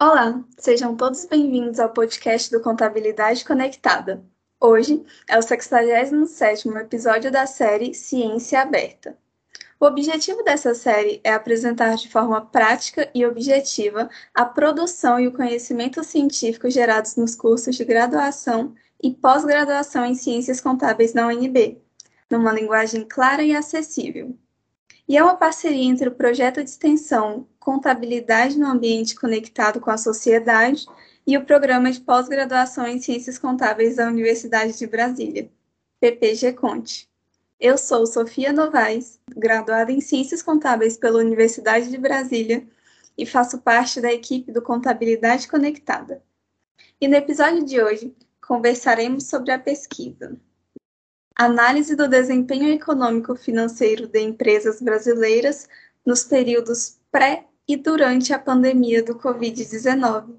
Olá, sejam todos bem-vindos ao podcast do Contabilidade Conectada. Hoje é o 67º episódio da série Ciência Aberta. O objetivo dessa série é apresentar de forma prática e objetiva a produção e o conhecimento científico gerados nos cursos de graduação e pós-graduação em Ciências Contábeis na UNB, numa linguagem clara e acessível. E é uma parceria entre o projeto de extensão Contabilidade no Ambiente Conectado com a Sociedade e o Programa de Pós-Graduação em Ciências Contábeis da Universidade de Brasília, PPG-Conte. Eu sou Sofia Novaes, graduada em Ciências Contábeis pela Universidade de Brasília e faço parte da equipe do Contabilidade Conectada. E no episódio de hoje, conversaremos sobre a pesquisa Análise do desempenho econômico-financeiro de empresas brasileiras nos períodos pré e durante a pandemia do Covid-19.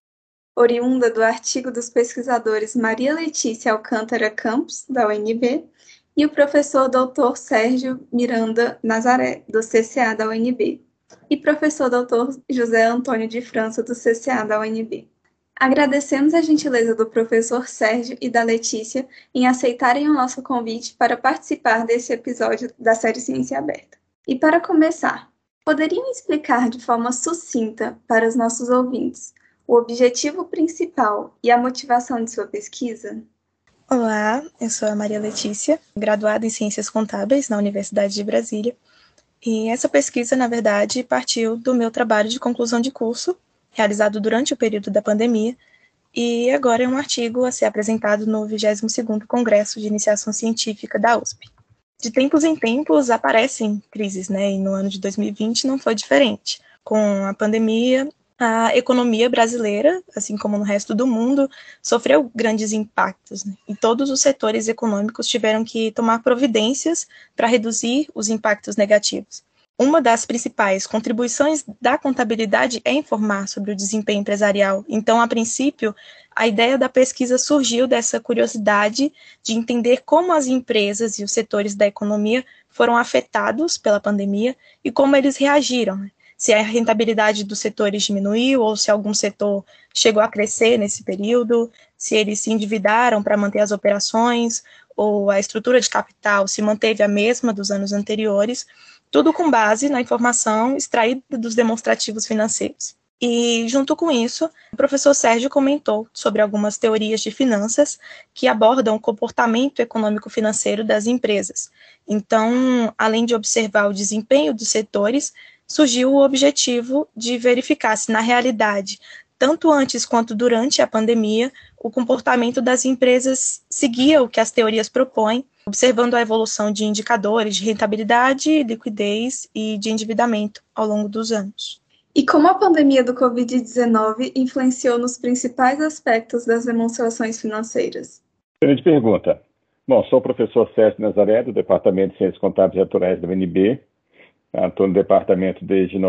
Oriunda do artigo dos pesquisadores Maria Letícia Alcântara Campos, da UNB, e o professor Dr. Sérgio Miranda Nazaré, do CCA da UNB, e professor Dr. José Antônio de França, do CCA da UNB. Agradecemos a gentileza do professor Sérgio e da Letícia em aceitarem o nosso convite para participar desse episódio da série Ciência Aberta. E para começar, poderiam explicar de forma sucinta para os nossos ouvintes o objetivo principal e a motivação de sua pesquisa? Olá, eu sou a Maria Letícia, graduada em Ciências Contábeis na Universidade de Brasília. E essa pesquisa, na verdade, partiu do meu trabalho de conclusão de curso, realizado durante o período da pandemia, e agora é um artigo a ser apresentado no 22º Congresso de Iniciação Científica da USP. De tempos em tempos aparecem crises, né? E no ano de 2020 não foi diferente. Com a pandemia, a economia brasileira, assim como no resto do mundo, sofreu grandes impactos, né? E todos os setores econômicos tiveram que tomar providências para reduzir os impactos negativos. Uma das principais contribuições da contabilidade é informar sobre o desempenho empresarial. Então, a princípio, a ideia da pesquisa surgiu dessa curiosidade de entender como as empresas e os setores da economia foram afetados pela pandemia e como eles reagiram, né? Se a rentabilidade dos setores diminuiu ou se algum setor chegou a crescer nesse período, se eles se endividaram para manter as operações ou a estrutura de capital se manteve a mesma dos anos anteriores, tudo com base na informação extraída dos demonstrativos financeiros. E, junto com isso, o professor Sérgio comentou sobre algumas teorias de finanças que abordam o comportamento econômico-financeiro das empresas. Então, além de observar o desempenho dos setores, surgiu o objetivo de verificar se, na realidade, tanto antes quanto durante a pandemia, o comportamento das empresas seguia o que as teorias propõem, observando a evolução de indicadores de rentabilidade, liquidez e de endividamento ao longo dos anos. E como a pandemia do Covid-19 influenciou nos principais aspectos das demonstrações financeiras? Excelente pergunta. Bom, sou o professor Sérgio Nazaré, do Departamento de Ciências Contábeis e Atuariais da UNB. Atuo no departamento desde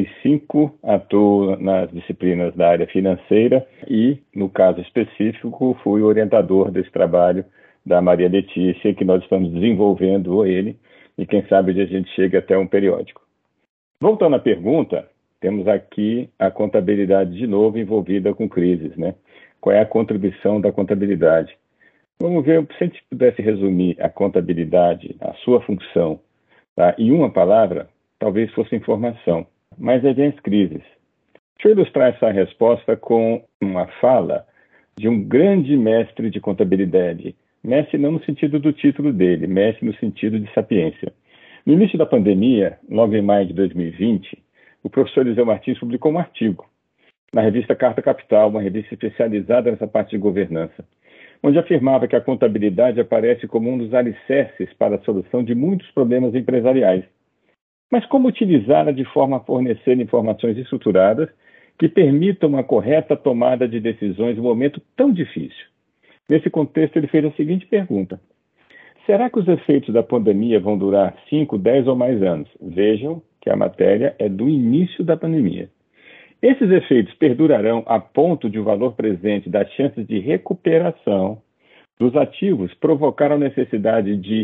95, atuo nas disciplinas da área financeira e, no caso específico, fui orientador desse trabalho da Maria Letícia, que nós estamos desenvolvendo ele, e quem sabe a gente chega até um periódico. Voltando à pergunta, temos aqui a contabilidade de novo envolvida com crises, né? Qual é a contribuição da contabilidade? Vamos ver, se a gente pudesse resumir a contabilidade, a sua função, tá, em uma palavra, talvez fosse informação, mas aí vem as crises. Deixa eu ilustrar essa resposta com uma fala de um grande mestre de contabilidade. Mestre não no sentido do título dele, mestre no sentido de sapiência. No início da pandemia, logo em maio de 2020, o professor Eliseu Martins publicou um artigo na revista Carta Capital, uma revista especializada nessa parte de governança, onde afirmava que a contabilidade aparece como um dos alicerces para a solução de muitos problemas empresariais. Mas como utilizá-la de forma a fornecer informações estruturadas que permitam uma correta tomada de decisões em um momento tão difícil? Nesse contexto, ele fez a seguinte pergunta: será que os efeitos da pandemia vão durar 5, 10 ou mais anos? Vejam que a matéria é do início da pandemia. Esses efeitos perdurarão a ponto de o valor presente das chances de recuperação dos ativos provocar a necessidade de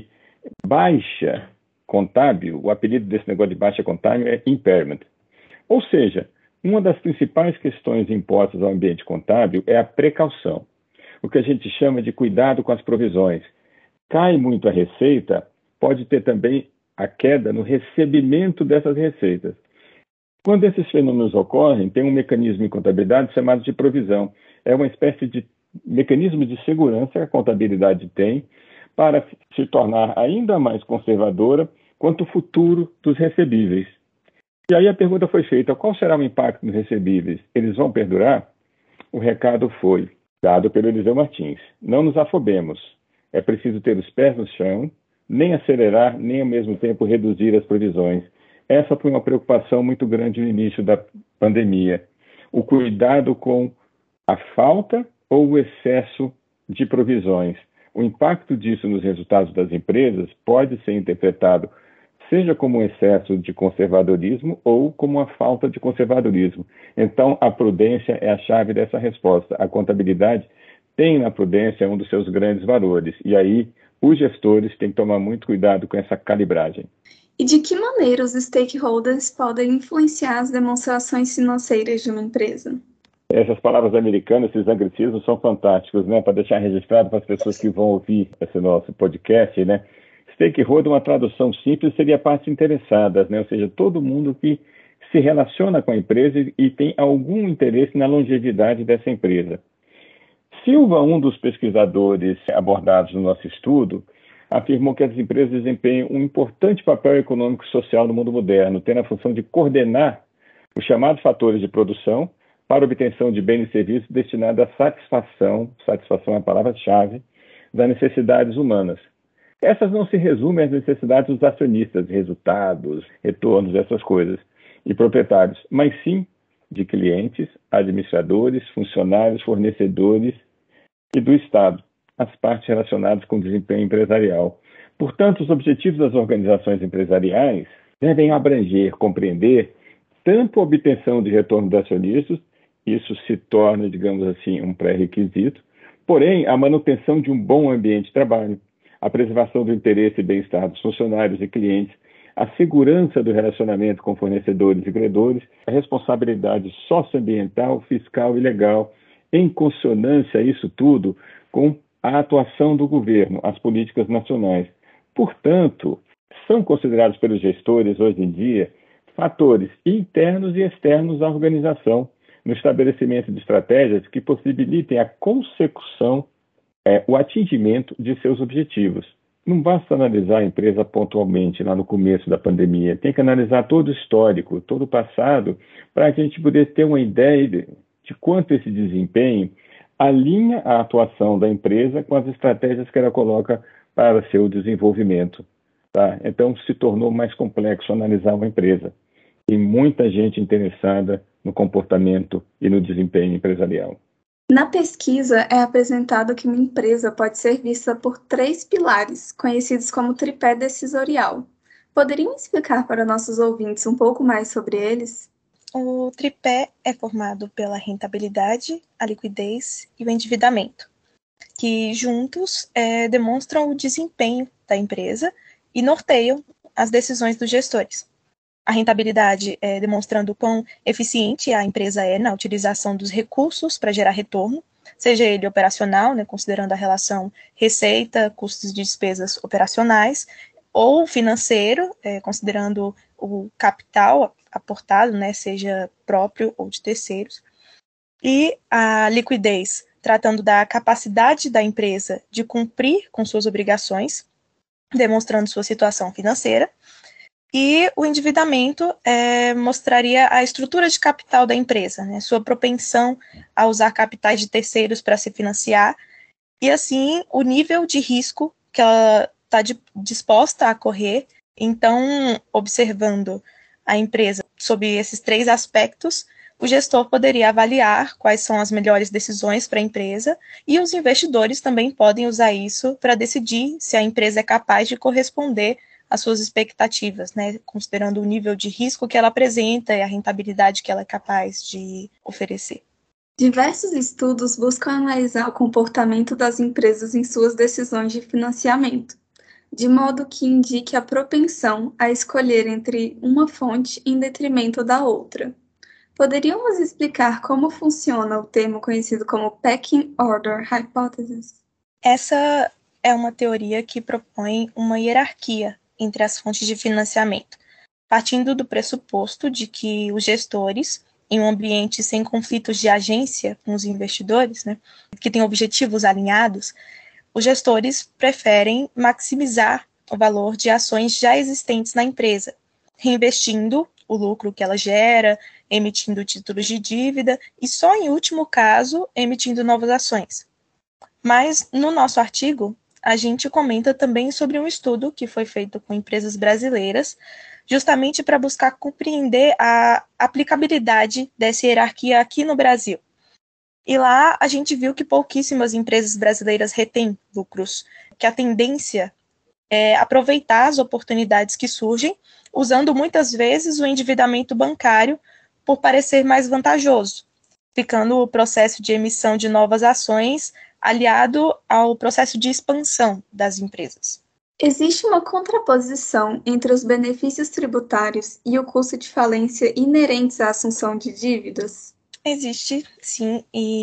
baixa contábil. O apelido desse negócio de baixa contábil é impairment. Ou seja, Uma das principais questões impostas ao ambiente contábil é a precaução, o que a gente chama de cuidado com as provisões. Cai muito a receita, pode ter também a queda no recebimento dessas receitas. Quando esses fenômenos ocorrem, tem um mecanismo em contabilidade chamado de provisão. É uma espécie de mecanismo de segurança que a contabilidade tem para se tornar ainda mais conservadora quanto ao futuro dos recebíveis. E aí a pergunta foi feita: qual será o impacto nos recebíveis? Eles vão perdurar? O recado foi dado pelo Eliseu Martins: não nos afobemos. É preciso ter os pés no chão, nem acelerar, nem ao mesmo tempo reduzir as provisões. Essa foi uma preocupação muito grande no início da pandemia. O cuidado com a falta ou o excesso de provisões. O impacto disso nos resultados das empresas pode ser interpretado seja como um excesso de conservadorismo ou como uma falta de conservadorismo. Então, a prudência é a chave dessa resposta. A contabilidade tem na prudência um dos seus grandes valores. E aí, os gestores têm que tomar muito cuidado com essa calibragem. E de que maneira os stakeholders podem influenciar as demonstrações financeiras de uma empresa? Essas palavras americanas, esses anglicismos, são fantásticos, né? Para deixar registrado para as pessoas que vão ouvir esse nosso podcast, né? Stakeholder, uma tradução simples, seria partes interessadas, né? Ou seja, todo mundo que se relaciona com a empresa e tem algum interesse na longevidade dessa empresa. Silva, um dos pesquisadores abordados no nosso estudo, afirmou que as empresas desempenham um importante papel econômico e social no mundo moderno, tendo a função de coordenar os chamados fatores de produção para a obtenção de bens e serviços destinados à satisfação é a palavra-chave, das necessidades humanas. Essas não se resumem às necessidades dos acionistas, resultados, retornos, essas coisas, e proprietários, mas sim de clientes, administradores, funcionários, fornecedores e do Estado, as partes relacionadas com o desempenho empresarial. Portanto, os objetivos das organizações empresariais devem abranger, compreender tanto a obtenção de retorno dos acionistas, isso se torna, digamos assim, um pré-requisito, porém, a manutenção de um bom ambiente de trabalho, a preservação do interesse e bem-estar dos funcionários e clientes, a segurança do relacionamento com fornecedores e credores, a responsabilidade socioambiental, fiscal e legal, em consonância isso tudo com a atuação do governo, as políticas nacionais. Portanto, são considerados pelos gestores hoje em dia fatores internos e externos à organização no estabelecimento de estratégias que possibilitem a consecução, o atingimento de seus objetivos. Não basta analisar a empresa pontualmente lá no começo da pandemia, tem que analisar todo o histórico, todo o passado, para a gente poder ter uma ideia de quanto esse desempenho alinha a atuação da empresa com as estratégias que ela coloca para seu desenvolvimento. Tá? Então, se tornou mais complexo analisar uma empresa. Tem muita gente interessada no comportamento e no desempenho empresarial. Na pesquisa, é apresentado que uma empresa pode ser vista por 3 pilares, conhecidos como tripé decisorial. Poderiam explicar para nossos ouvintes um pouco mais sobre eles? O tripé é formado pela rentabilidade, a liquidez e o endividamento, que juntos demonstram o desempenho da empresa e norteiam as decisões dos gestores. A rentabilidade demonstrando quão eficiente a empresa é na utilização dos recursos para gerar retorno, seja ele operacional, né, considerando a relação receita, custos de despesas operacionais, ou financeiro, considerando o capital aportado, né, seja próprio ou de terceiros, e a liquidez, tratando da capacidade da empresa de cumprir com suas obrigações, demonstrando sua situação financeira, e o endividamento mostraria a estrutura de capital da empresa, né, sua propensão a usar capitais de terceiros para se financiar, e assim o nível de risco que ela está disposta a correr. Então, observando a empresa sob esses 3 aspectos, o gestor poderia avaliar quais são as melhores decisões para a empresa, e os investidores também podem usar isso para decidir se a empresa é capaz de corresponder às suas expectativas, né, considerando o nível de risco que ela apresenta e a rentabilidade que ela é capaz de oferecer. Diversos estudos buscam analisar o comportamento das empresas em suas decisões de financiamento, de modo que indique a propensão a escolher entre uma fonte em detrimento da outra. Poderíamos explicar como funciona o termo conhecido como Pecking Order Hypothesis? Essa é uma teoria que propõe uma hierarquia entre as fontes de financiamento, partindo do pressuposto de que os gestores, em um ambiente sem conflitos de agência com os investidores, né, que têm objetivos alinhados, os gestores preferem maximizar o valor de ações já existentes na empresa, reinvestindo o lucro que ela gera, emitindo títulos de dívida e, só em último caso, emitindo novas ações. Mas, no nosso artigo, a gente comenta também sobre um estudo que foi feito com empresas brasileiras, justamente para buscar compreender a aplicabilidade dessa hierarquia aqui no Brasil. E lá a gente viu que pouquíssimas empresas brasileiras retêm lucros, que a tendência é aproveitar as oportunidades que surgem, usando muitas vezes o endividamento bancário por parecer mais vantajoso, ficando o processo de emissão de novas ações aliado ao processo de expansão das empresas. Existe uma contraposição entre os benefícios tributários e o custo de falência inerentes à assunção de dívidas? Existe, sim,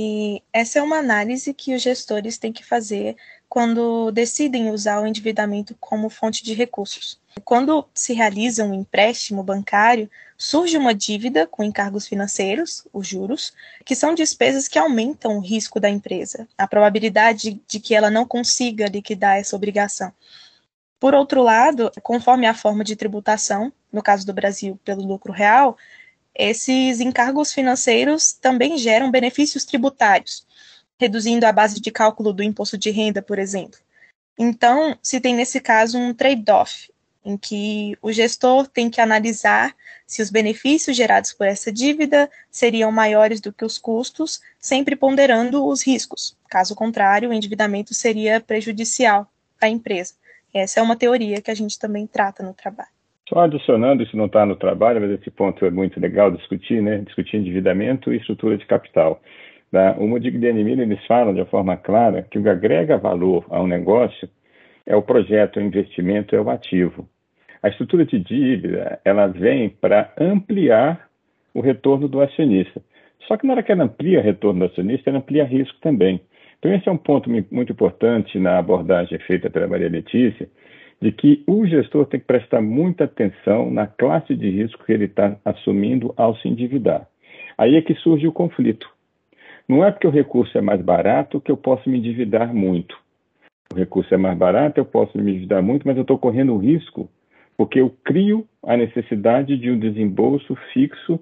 e essa é uma análise que os gestores têm que fazer quando decidem usar o endividamento como fonte de recursos. Quando se realiza um empréstimo bancário, surge uma dívida com encargos financeiros, os juros, que são despesas que aumentam o risco da empresa, a probabilidade de que ela não consiga liquidar essa obrigação. Por outro lado, conforme a forma de tributação, no caso do Brasil, pelo lucro real, esses encargos financeiros também geram benefícios tributários, reduzindo a base de cálculo do imposto de renda, por exemplo. Então, se tem nesse caso um trade-off, em que o gestor tem que analisar se os benefícios gerados por essa dívida seriam maiores do que os custos, sempre ponderando os riscos. Caso contrário, o endividamento seria prejudicial para a empresa. Essa é uma teoria que a gente também trata no trabalho. Só adicionando, isso não está no trabalho, mas esse ponto é muito legal discutir, né? Discutir endividamento e estrutura de capital. O Modig e Miller, eles falam de uma forma clara que o que agrega valor a um negócio é o projeto, o investimento, é o ativo. A estrutura de dívida, ela vem para ampliar o retorno do acionista. Só que na hora que ela amplia o retorno do acionista, ela amplia risco também. Então esse é um ponto muito importante na abordagem feita pela Maria Letícia, de que o gestor tem que prestar muita atenção na classe de risco que ele está assumindo ao se endividar. Aí é que surge o conflito. Não é porque o recurso é mais barato que eu posso me endividar muito. O recurso é mais barato, eu posso me endividar muito, mas eu estou correndo risco porque eu crio a necessidade de um desembolso fixo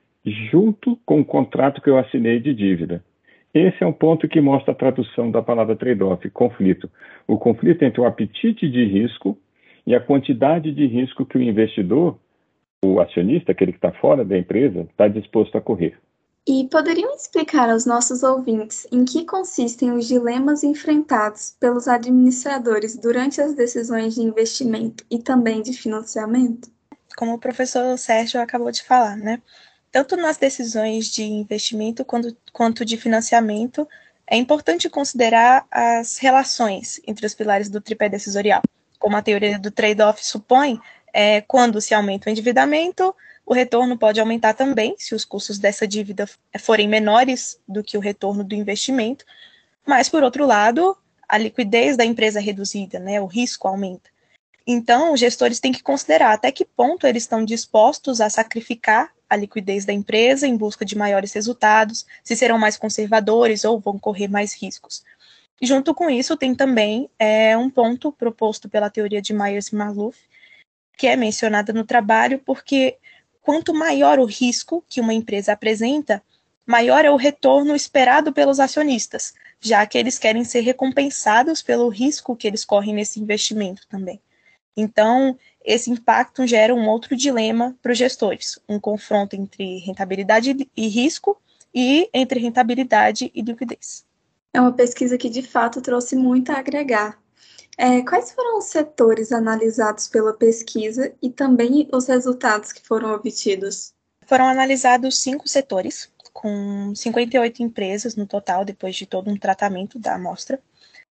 junto com o contrato que eu assinei de dívida. Esse é um ponto que mostra a tradução da palavra trade-off, conflito. O conflito entre o apetite de risco e a quantidade de risco que o investidor, o acionista, aquele que está fora da empresa, está disposto a correr. E poderiam explicar aos nossos ouvintes em que consistem os dilemas enfrentados pelos administradores durante as decisões de investimento e também de financiamento? Como o professor Sérgio acabou de falar, né? Tanto nas decisões de investimento quanto de financiamento, é importante considerar as relações entre os pilares do tripé decisorial. Como a teoria do trade-off supõe, quando se aumenta o endividamento, o retorno pode aumentar também, se os custos dessa dívida forem menores do que o retorno do investimento. Mas, por outro lado, a liquidez da empresa é reduzida, né? O risco aumenta. Então, os gestores têm que considerar até que ponto eles estão dispostos a sacrificar a liquidez da empresa em busca de maiores resultados, se serão mais conservadores ou vão correr mais riscos. E junto com isso, tem também um ponto proposto pela teoria de Myers e Maloof, que é mencionada no trabalho, porque quanto maior o risco que uma empresa apresenta, maior é o retorno esperado pelos acionistas, já que eles querem ser recompensados pelo risco que eles correm nesse investimento também. Então, esse impacto gera um outro dilema para os gestores, um confronto entre rentabilidade e risco e entre rentabilidade e liquidez. É uma pesquisa que, de fato, trouxe muito a agregar. Quais foram os setores analisados pela pesquisa e também os resultados que foram obtidos? Foram analisados 5 setores, com 58 empresas no total, depois de todo um tratamento da amostra.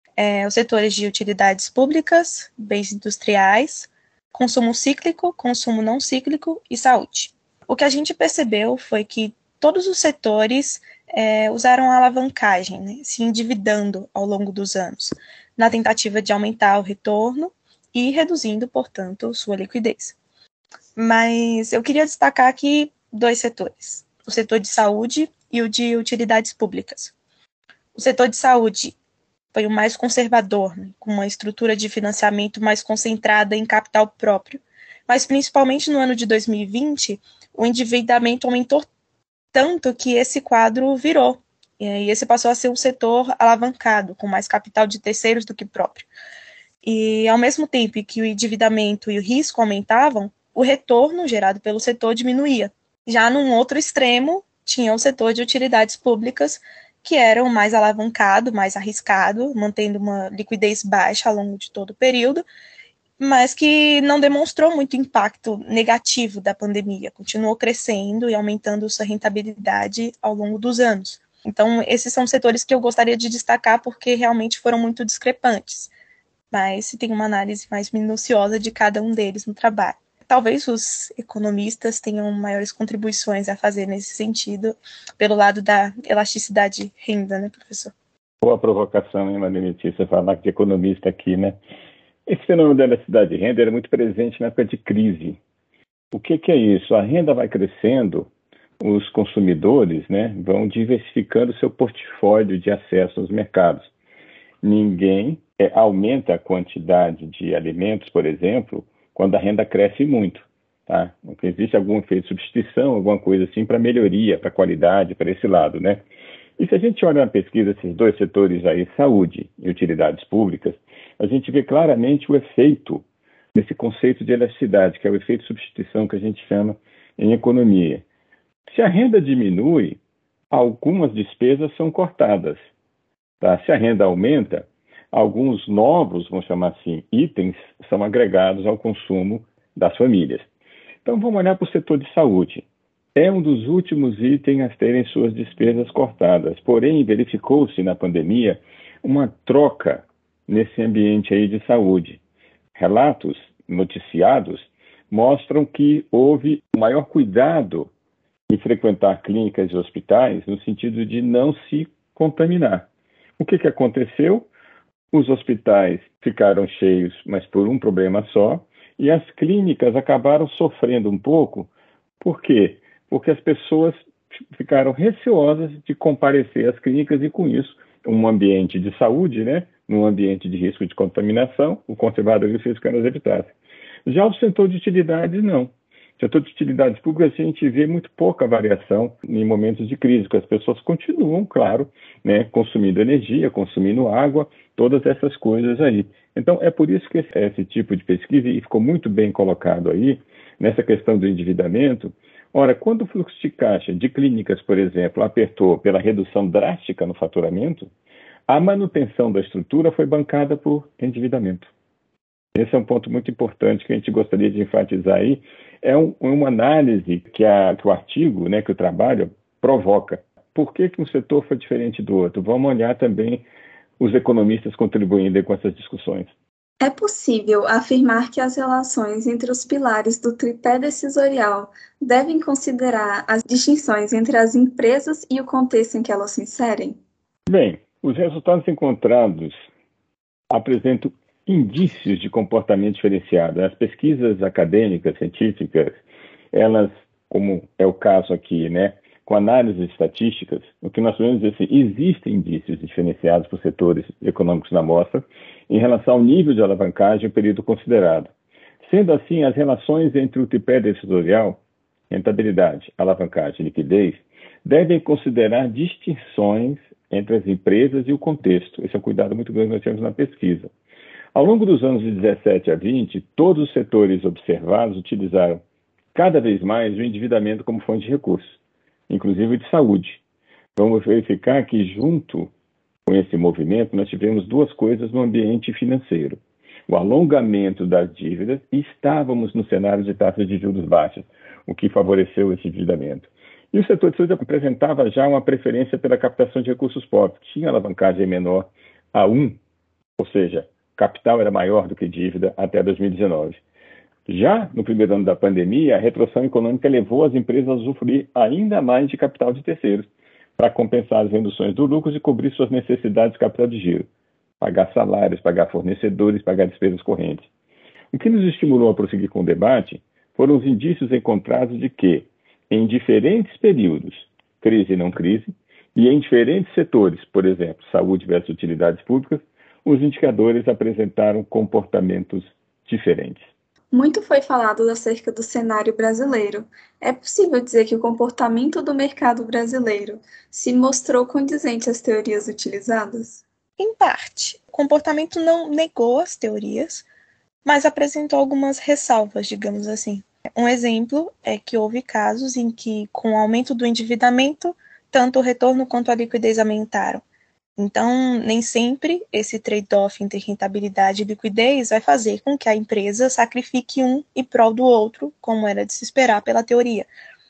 Os setores de utilidades públicas, bens industriais, consumo cíclico, consumo não cíclico e saúde. O que a gente percebeu foi que todos os setores usaram a alavancagem, né, se endividando ao longo dos anos, na tentativa de aumentar o retorno e reduzindo, portanto, sua liquidez. Mas eu queria destacar aqui 2 setores, o setor de saúde e o de utilidades públicas. O setor de saúde foi o mais conservador, né, com uma estrutura de financiamento mais concentrada em capital próprio, mas principalmente no ano de 2020, o endividamento aumentou tanto que esse quadro virou, e esse passou a ser um setor alavancado, com mais capital de terceiros do que próprio. E ao mesmo tempo que o endividamento e o risco aumentavam, o retorno gerado pelo setor diminuía. Já num outro extremo, tinha o setor de utilidades públicas, que era o mais alavancado, mais arriscado, mantendo uma liquidez baixa ao longo de todo o período, mas que não demonstrou muito impacto negativo da pandemia, continuou crescendo e aumentando sua rentabilidade ao longo dos anos. Então, esses são setores que eu gostaria de destacar porque realmente foram muito discrepantes, mas se tem uma análise mais minuciosa de cada um deles no trabalho. Talvez os economistas tenham maiores contribuições a fazer nesse sentido, pelo lado da elasticidade de renda, né, professor? Boa provocação, hein, Maria Letícia, falar de economista aqui, né? Esse fenômeno da elasticidade de renda era muito presente na época de crise. O que é isso? A renda vai crescendo, os consumidores, né, vão diversificando seu portfólio de acesso aos mercados. Ninguém aumenta a quantidade de alimentos, por exemplo, quando a renda cresce muito. Tá? Existe algum efeito de substituição, alguma coisa assim, para melhoria, para qualidade, para esse lado, né? E se a gente olha na pesquisa esses 2 setores aí, saúde e utilidades públicas, a gente vê claramente o efeito desse conceito de elasticidade, que é o efeito de substituição que a gente chama em economia. Se a renda diminui, algumas despesas são cortadas. Tá? Se a renda aumenta, alguns novos, vamos chamar assim, itens são agregados ao consumo das famílias. Então vamos olhar para o setor de saúde. É um dos últimos itens a terem suas despesas cortadas. Porém, verificou-se na pandemia uma troca nesse ambiente aí de saúde. Relatos noticiados mostram que houve maior cuidado em frequentar clínicas e hospitais no sentido de não se contaminar. O que aconteceu? Os hospitais ficaram cheios, mas por um problema só, e as clínicas acabaram sofrendo um pouco. Por quê? Porque as pessoas ficaram receosas de comparecer às clínicas e, com isso, um ambiente de saúde, né, num ambiente de risco de contaminação, o conservadorismo fez com que elas evitassem. Já o setor de utilidades, não. No setor de utilidades públicas, a gente vê muito pouca variação em momentos de crise, porque as pessoas continuam, claro, né, consumindo energia, consumindo água, todas essas coisas aí. Então, é por isso que esse tipo de pesquisa, e ficou muito bem colocado aí, nessa questão do endividamento. Ora, quando o fluxo de caixa de clínicas, por exemplo, apertou pela redução drástica no faturamento, a manutenção da estrutura foi bancada por endividamento. Esse é um ponto muito importante que a gente gostaria de enfatizar aí. É uma análise que o artigo, né, que o trabalho provoca. Por que um setor foi diferente do outro? Vamos olhar também os economistas contribuindo com essas discussões. É possível afirmar que as relações entre os pilares do tripé decisorial devem considerar as distinções entre as empresas e o contexto em que elas se inserem? Bem, os resultados encontrados apresentam indícios de comportamento diferenciado. As pesquisas acadêmicas, científicas, elas, como é o caso aqui, né, com análises estatísticas, o que nós podemos dizer assim, existem indícios diferenciados por setores econômicos na amostra em relação ao nível de alavancagem e o período considerado. Sendo assim, as relações entre o tripé decisorial, rentabilidade, alavancagem e liquidez, devem considerar distinções entre as empresas e o contexto. Esse é um cuidado muito grande que nós temos na pesquisa. Ao longo dos anos de 17 a 20, todos os setores observados utilizaram cada vez mais o endividamento como fonte de recursos, inclusive o de saúde. Vamos verificar que, junto com esse movimento, nós tivemos 2 coisas no ambiente financeiro. O alongamento das dívidas e estávamos no cenário de taxas de juros baixas, o que favoreceu esse endividamento. E o setor de saúde apresentava já uma preferência pela captação de recursos próprios. Tinha alavancagem menor a 1, ou seja, capital era maior do que dívida até 2019. Já no primeiro ano da pandemia, a retração econômica levou as empresas a usufruir ainda mais de capital de terceiros para compensar as reduções do lucro e cobrir suas necessidades de capital de giro, pagar salários, pagar fornecedores, pagar despesas correntes. O que nos estimulou a prosseguir com o debate foram os indícios encontrados de que, em diferentes períodos, crise e não crise, e em diferentes setores, por exemplo, saúde versus utilidades públicas, os indicadores apresentaram comportamentos diferentes. Muito foi falado acerca do cenário brasileiro. É possível dizer que o comportamento do mercado brasileiro se mostrou condizente às teorias utilizadas? Em parte. O comportamento não negou as teorias, mas apresentou algumas ressalvas, digamos assim. Um exemplo é que houve casos em que, com o aumento do endividamento, tanto o retorno quanto a liquidez aumentaram. Então, nem sempre esse trade-off entre rentabilidade e liquidez vai fazer com que a empresa sacrifique um em prol do outro, como era de se esperar pela teoria.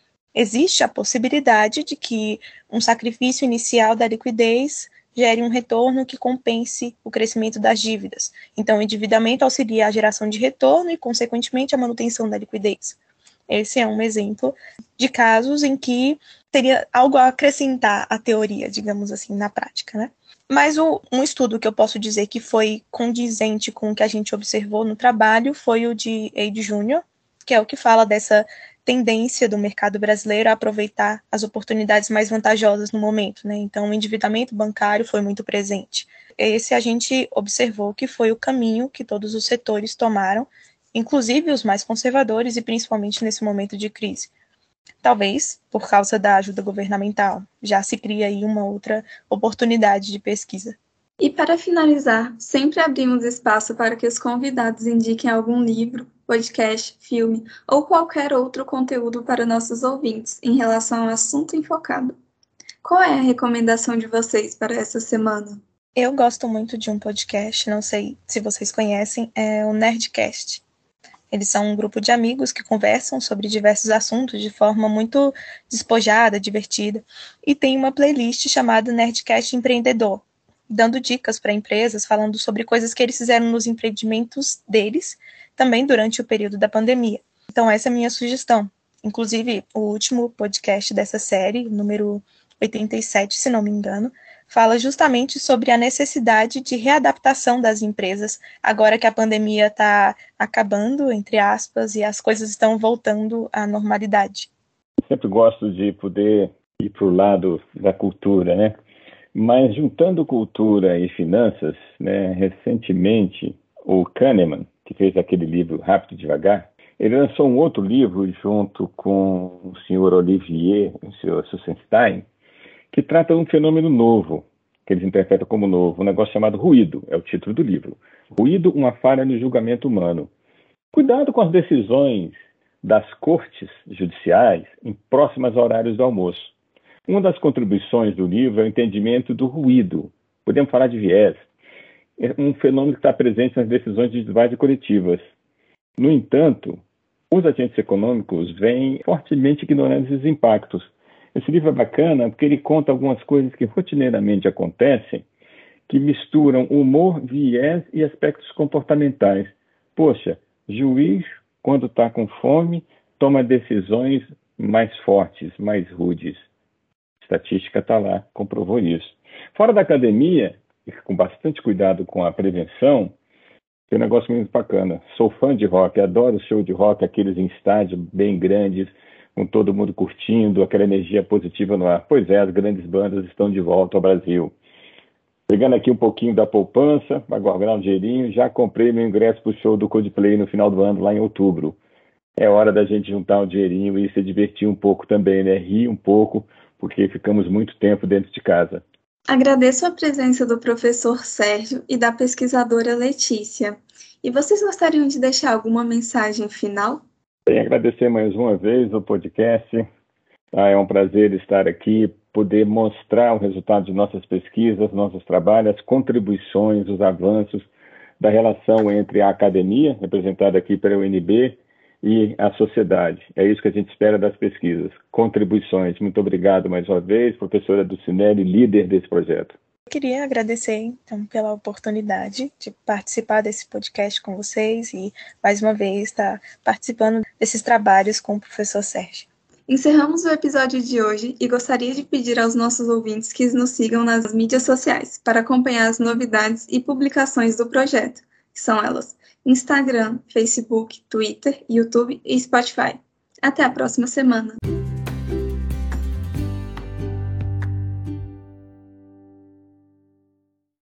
Existe a possibilidade de que um sacrifício inicial da liquidez gere um retorno que compense o crescimento das dívidas. Então, o endividamento auxilia a geração de retorno e, consequentemente, a manutenção da liquidez. Esse é um exemplo de casos em que teria algo a acrescentar à teoria, digamos assim, na prática, né? Mas um estudo que eu posso dizer que foi condizente com o que a gente observou no trabalho foi o de Eide Júnior, que é o que fala dessa tendência do mercado brasileiro a aproveitar as oportunidades mais vantajosas no momento, né? Então, o endividamento bancário foi muito presente. Esse a gente observou que foi o caminho que todos os setores tomaram, inclusive os mais conservadores e principalmente nesse momento de crise. Talvez por causa da ajuda governamental. Já se cria aí uma outra oportunidade de pesquisa. E para finalizar, sempre abrimos espaço para que os convidados indiquem algum livro, podcast, filme ou qualquer outro conteúdo para nossos ouvintes em relação ao assunto enfocado. Qual é a recomendação de vocês para essa semana? Eu gosto muito de um podcast, não sei se vocês conhecem, é o Nerdcast. Eles são um grupo de amigos que conversam sobre diversos assuntos de forma muito despojada, divertida, e tem uma playlist chamada Nerdcast Empreendedor, dando dicas para empresas, falando sobre coisas que eles fizeram nos empreendimentos deles, também durante o período da pandemia. Então essa é a minha sugestão. Inclusive, o último podcast dessa série, número 87, se não me engano, fala justamente sobre a necessidade de readaptação das empresas, agora que a pandemia está acabando, entre aspas, e as coisas estão voltando à normalidade. Eu sempre gosto de poder ir para o lado da cultura, né? Mas juntando cultura e finanças, né, recentemente o Kahneman, que fez aquele livro Rápido e Devagar, ele lançou um outro livro junto com o senhor Olivier, o senhor Sussenstein, que trata de um fenômeno novo, que eles interpretam como novo, um negócio chamado ruído, é o título do livro. Ruído, uma falha no julgamento humano. Cuidado com as decisões das cortes judiciais em próximas a horários do almoço. Uma das contribuições do livro é o entendimento do ruído. Podemos falar de viés. É um fenômeno que está presente nas decisões individuais e coletivas. No entanto, os agentes econômicos vêm fortemente ignorando esses impactos. Esse livro é bacana porque ele conta algumas coisas que rotineiramente acontecem, que misturam humor, viés e aspectos comportamentais. Poxa, juiz, quando está com fome, toma decisões mais fortes, mais rudes. A estatística está lá, comprovou isso. Fora da academia, e com bastante cuidado com a prevenção, tem um negócio muito bacana. Sou fã de rock, adoro show de rock, aqueles em estádio bem grandes, com todo mundo curtindo, aquela energia positiva no ar. Pois é, as grandes bandas estão de volta ao Brasil. Pegando aqui um pouquinho da poupança, para guardar um dinheirinho, já comprei meu ingresso para o show do Coldplay no final do ano, lá em outubro. É hora da gente juntar um dinheirinho e se divertir um pouco também, né? Rir um pouco, porque ficamos muito tempo dentro de casa. Agradeço a presença do professor Sérgio e da pesquisadora Letícia. E vocês gostariam de deixar alguma mensagem final? Tenho a agradecer mais uma vez o podcast. É um prazer estar aqui, poder mostrar o resultado de nossas pesquisas, nossos trabalhos, as contribuições, os avanços da relação entre a academia, representada aqui pela UNB, e a sociedade. É isso que a gente espera das pesquisas. Contribuições. Muito obrigado mais uma vez, professora Dulcinelli, líder desse projeto. Queria agradecer, então, pela oportunidade de participar desse podcast com vocês e, mais uma vez, estar participando desses trabalhos com o professor Sérgio. Encerramos o episódio de hoje e gostaria de pedir aos nossos ouvintes que nos sigam nas mídias sociais para acompanhar as novidades e publicações do projeto, que são elas: Instagram, Facebook, Twitter, YouTube e Spotify. Até a próxima semana!